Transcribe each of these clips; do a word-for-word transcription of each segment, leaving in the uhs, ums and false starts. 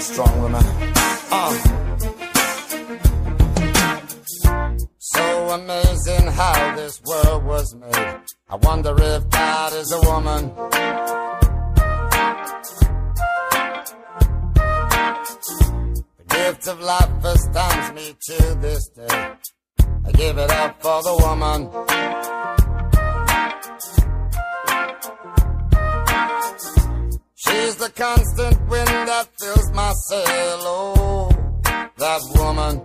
strong woman. Uh. So amazing how this world was made. I wonder if God is a woman. The gift of life astounds me to this day. I give it up for the woman. She's the constant wind that fills my sail. Oh, that woman.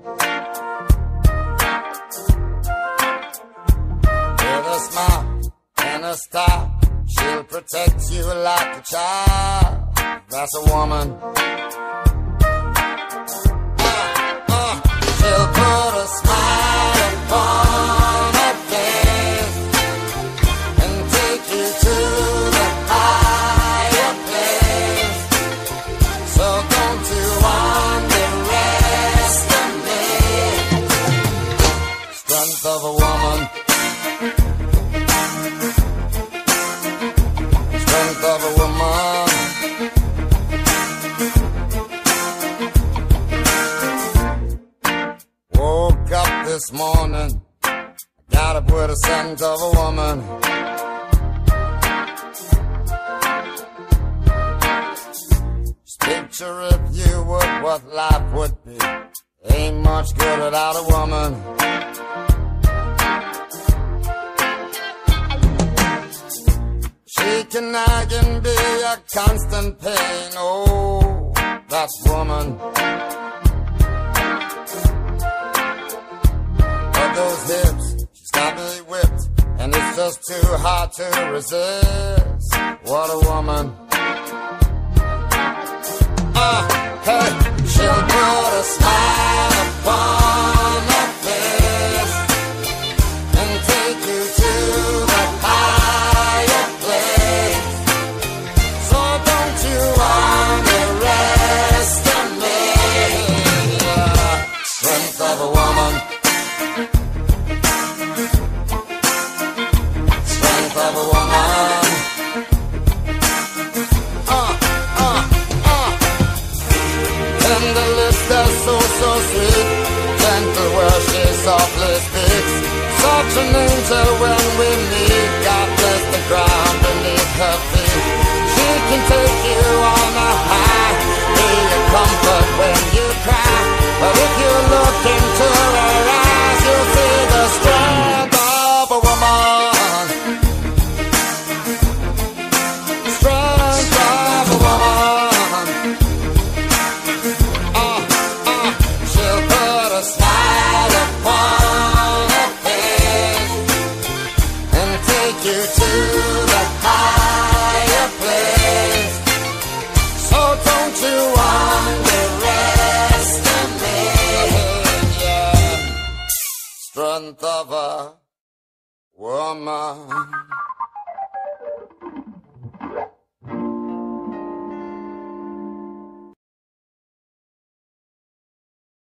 With a smile and a star, she'll protect you like a child. That's a woman. Uh, uh, she'll put a smile upon her face and take you to the higher place. So don't you underestimate strength of a woman. Strength of a woman. Woke up this morning, got up with a scent of a woman. Just picture if you would what life would be. Ain't much good without a woman. She can nag and be a constant pain. Oh, that woman. But those hips, she's got me whipped, and it's just too hard to resist. What a woman. Ah, uh, hey, she'll put a smile upon her face and take you to the higher place. So don't you underestimate the strength of a woman. Strength of a woman. Uh, uh, uh. Tender lips, they're so, so sweet. Gentle where she softly speaks. Such an angel when we meet. God bless the ground beneath her feet. She can take you on a high, be a comfort when you cry. But if you look into her eyes, you'll see the strength of a woman. Strength of a woman. Uh, uh, she'll put a smile upon her face and take you to the higher place. So don't you underestimate, yeah, strength of a woman.